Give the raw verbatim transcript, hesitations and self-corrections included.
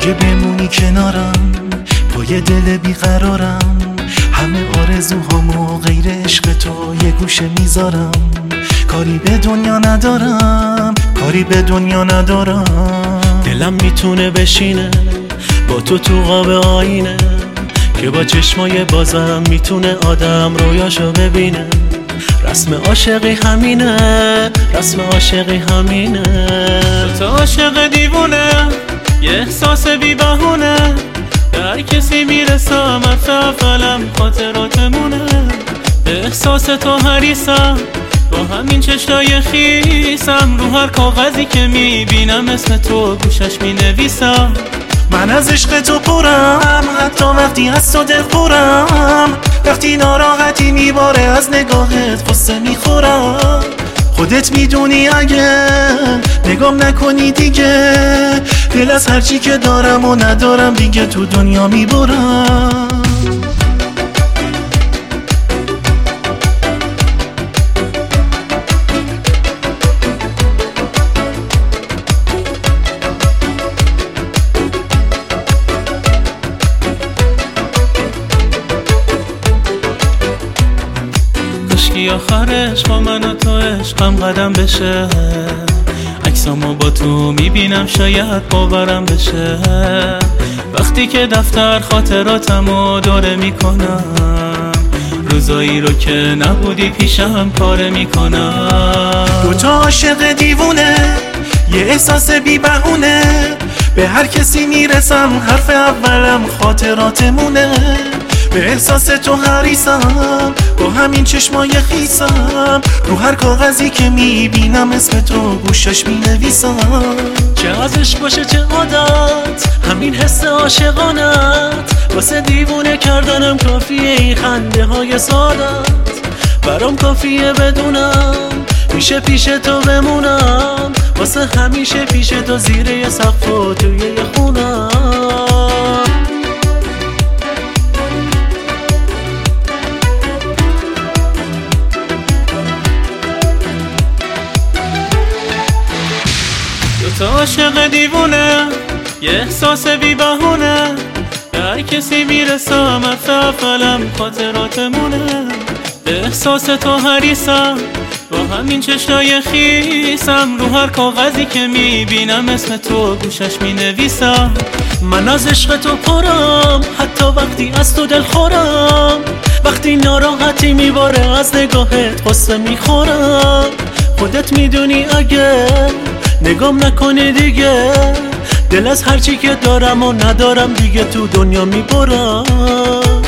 اگه بمونی کنارم پای دل بیقرارم، همه آرزوهامو غیر عشق تو یه گوشه میذارم. کاری به دنیا ندارم، کاری به دنیا ندارم. دلم میتونه بشینه با تو تو قاب آینه، که با چشمای بازم میتونه آدم رویاشو ببینه. رسم عاشقی همینه، رسم عاشقی همینه. تو عاشق دیوونه، یه احساس بی بهونه، در کسی میرسم حرف اولم خاطراتمونه. به احساس تو حریصم، با همین چشای خیسم، رو هر کاغذی که میبینم اسم تو گوشش مینویسم. من از عشق تو پرم، حتی وقتی از تو دل خورم، وقتی ناراحتی میباره از نگاهت غصه میخورم. خودت میدونی اگه نگام نکنی دیگه، دل از هرچی که دارم و ندارم دیگه تو دنیا میبرم. کاشکی آخرش با من و تو عشقم قدم بشه، عکسامو با تو میبینم شاید باورم بشه. وقتی که دفتر خاطراتمو دوره میکنم، روزایی رو که نبودی پیشم پاره میکنم. دوتا عاشق دیوونه، یه احساس بی بهونه، به هر کسی میرسم حرف اولم خاطراتمونه. به احساس تو حریصم، با همین چشمای خیسم، رو هر کاغذی که میبینم اسم تو گوشش مینویسم. چه از عشق باشه چه عادت، همین حس عاشقانت، واسه دیوونه کردنم کافیه این خنده های سادت. برام کافیه بدونم میشه پیش تو بمونم، واسه همیشه پیش تو زیر یه سقف و توی یه خونم. تو عاشق دیوونه، یه احساس بی بهونه، در کسی میرسم حرف اولم خاطراتمونه. به احساس تو حریصم، با همین چشای خیسم، رو هر کاغذی که میبینم اسم تو گوشش مینویسم. من از عشق تو پرم، حتی وقتی از تو دل خورم، وقتی ناراحتی میباره از نگاهت غصه میخورم. خودت میدونی اگه نگام نکنی دیگه، دل از هرچی که دارم و ندارم دیگه تو دنیا میبرم.